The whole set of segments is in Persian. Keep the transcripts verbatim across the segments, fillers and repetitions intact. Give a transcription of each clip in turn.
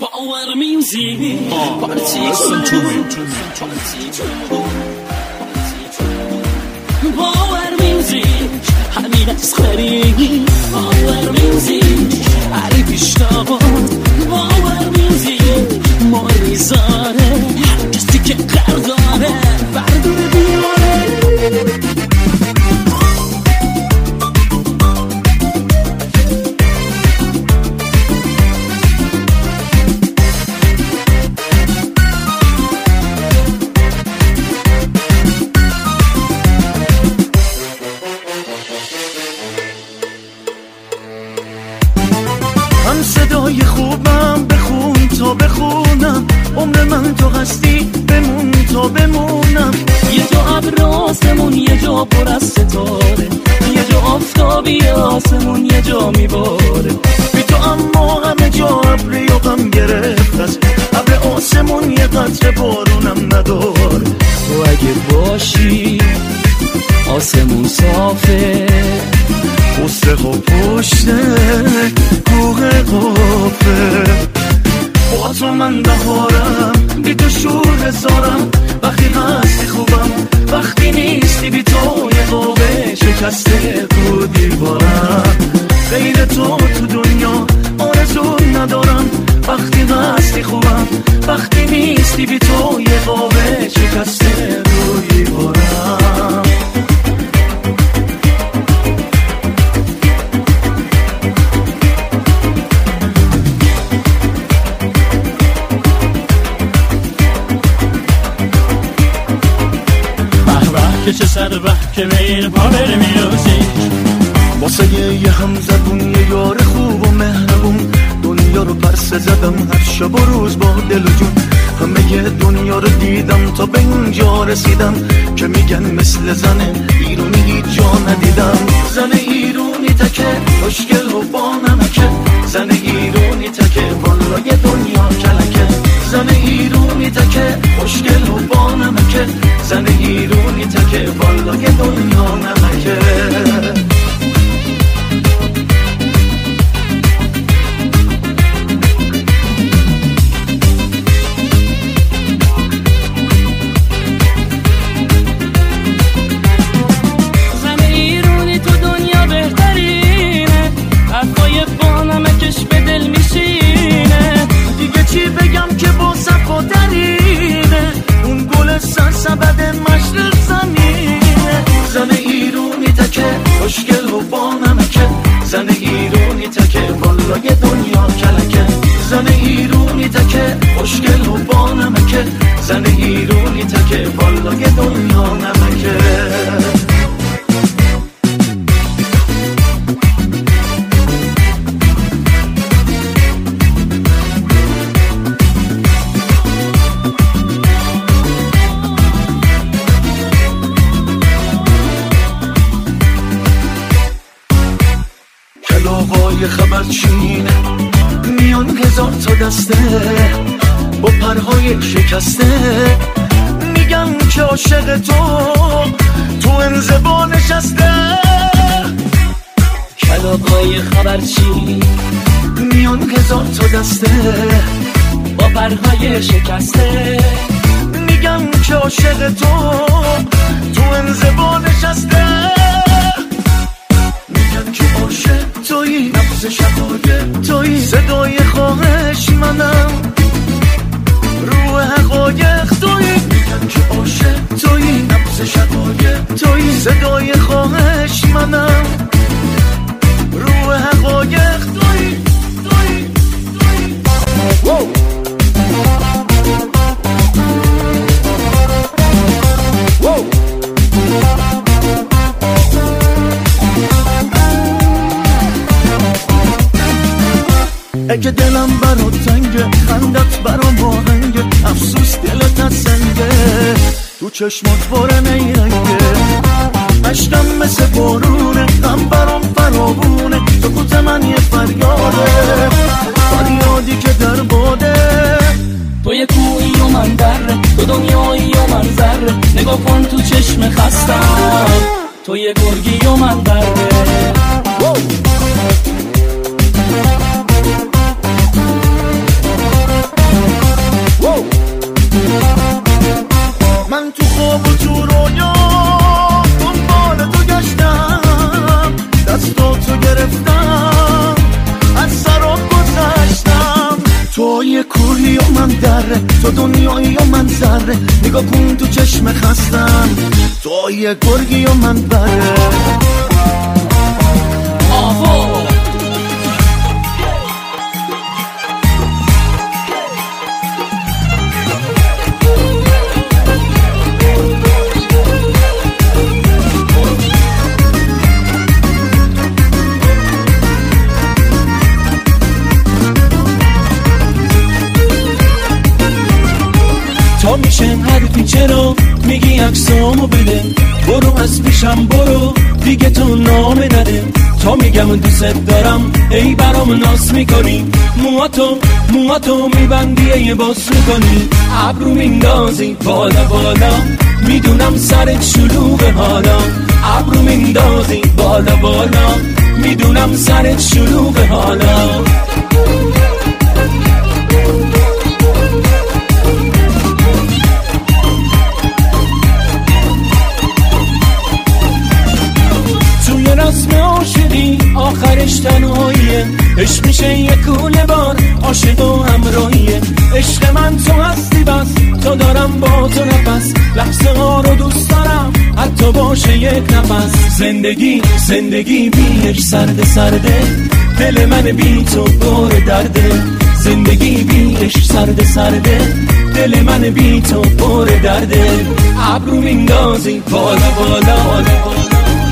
Power music, party Power music, همین از خری Power music, علی پیشتاقا Power music, ماری زاره هر کسی که قرداره برداره بیاره من صدای خوبم بخون تا بخونم عمر من تو هستی بمون تا بمونم یه جا ابر آسمون یه جا پر از ستاره یه جا آفتابی آسمون یه جا میباره بی تو اما همه جا ابری و غم گرفت از ابر آسمون یه قطره بارونم نداره تو اگه باشی آسمون صافه قصه ها پشته کوه قافه با تو من بهارم بی تو شور هزارم وقتی هستی خوبم وقتی نیستی بی تو یه قابه شکسته تو دیوارم غیر تو تو دنیا آرزو ندارم وقتی هستی خوبم وقتی نیستی بی تو یه قابه شکسته تو دیوارم که چه سر ره که بین پا بره میوزی واسه یه هم زبون یه یار خوب و مهربون دنیا رو پرسه زدم هر شب و روز با دل و جون همه یه دنیا رو دیدم تا به اینجا رسیدم که میگن مثل زن ایرونی هیچ جا ندیدم زن ایرونی تکه خوشگل و با نمکه زن ایرونی تکه والا یه دنیا کلکه زن ایرونی تکه خوشگل و با نمکه زن ایرونی تکه والا یه دنیا نمکه خوشگل و با نمکه زن ایرونی تکه والا یه دنیا کلکه زن ایرونی تکه خوشگل و با نمکه زن ایرونی تکه والا یه دنیا نمکه کلاغای خبرچینه میان هزار تا دسته با پرهای شکسته میگن که عاشق تو تو انزوا نشسته کلاغای خبرچینه میان هزار تا دسته با پرهای شکسته میگن که عاشق تو تو انزوا نشسته میگن که عاشق تویی نبض شقایق تویی صدای خواهش منم روح حقایق تویی میگن که عاشق تویی نبض شقایق تویی صدای خواهش منم روح حقایق تویی تویی تویی اگه دلم برات تنگه خندت برام آهنگه افسوس دلت سنگه تو چشمات باره نیرنگه عشقم مثل بارونه غم برام فراوونه تو کوت من یه فریاده فریادی که در باده تو یه کوهی و من دره تو دنیایی و من ذره نگاه کن تو چشم خستم تو یه گرگی و من بره ذره، تو دنیایی و من ذره. نگاه کن تو چشم خستم، تو یه گرگی و من بره. آهو تا میشه حرفی چرا میگی عکسامو بده، برو از پیشم برو دیگه تو نامه نده. تا میگم دوست دارم ای برام ناس میکنی، موهاتو موهاتو میبندی یه باس میکنی، ابرو میندازی بالا بالا میدونم سرت شلوغه حالا، ابرو میندازی بالا بالا میدونم سرت شلوغه حالا. رسم عاشقی آخرش تنهاییه، عشق میشه یه کوله بار عاشق و همراهیه. عشق من تو هستی بس تا دارم با تو نفس، لحظه ها رو دوست دارم حتی باشه یک نفس. زندگی زندگی بیش سرده سرده، دل من بی تو پر درده. زندگی بیش سرده سرده، دل من بی تو پر درده. ابرو میندازی بالا بالا بالا.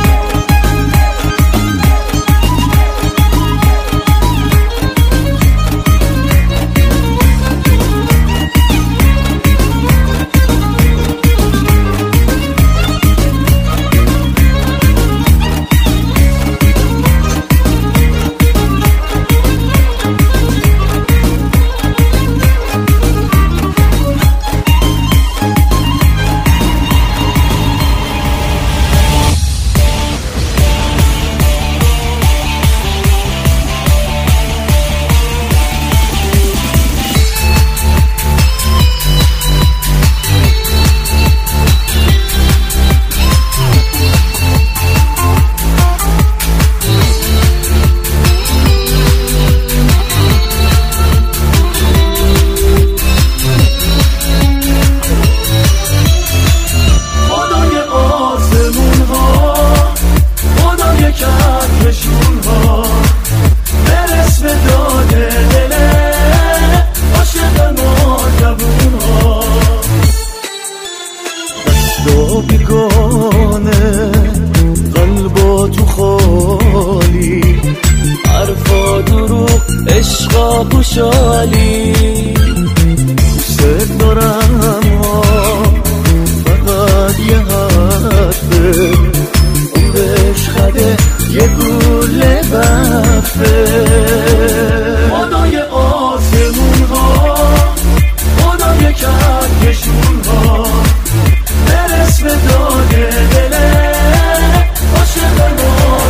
خوشحالی دوست دارم ها، فقط یه حرفه عمرش خده یه گوله بفه. خدای آسمون ها، خدای کهکشون ها، برس به داد دله عاشق ما.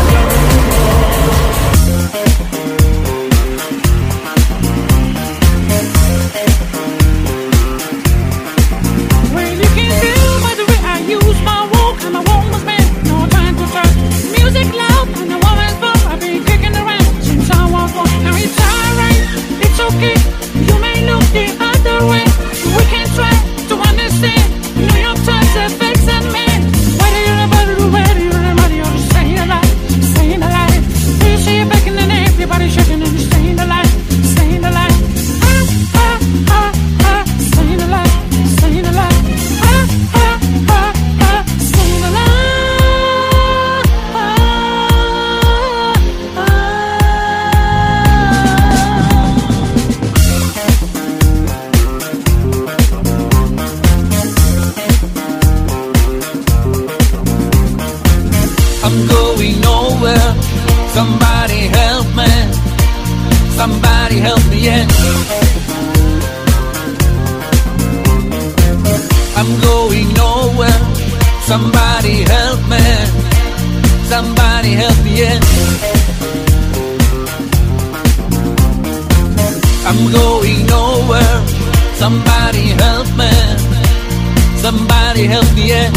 I'm going nowhere. Somebody help me. Somebody help me, yeah. I'm going nowhere. Somebody help me. Somebody help me, yeah. I'm going nowhere. Somebody help me. Somebody help me, yeah.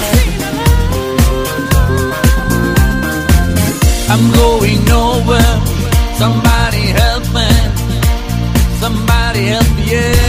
I'm going nowhere. Somebody help me. Somebody help me, yeah.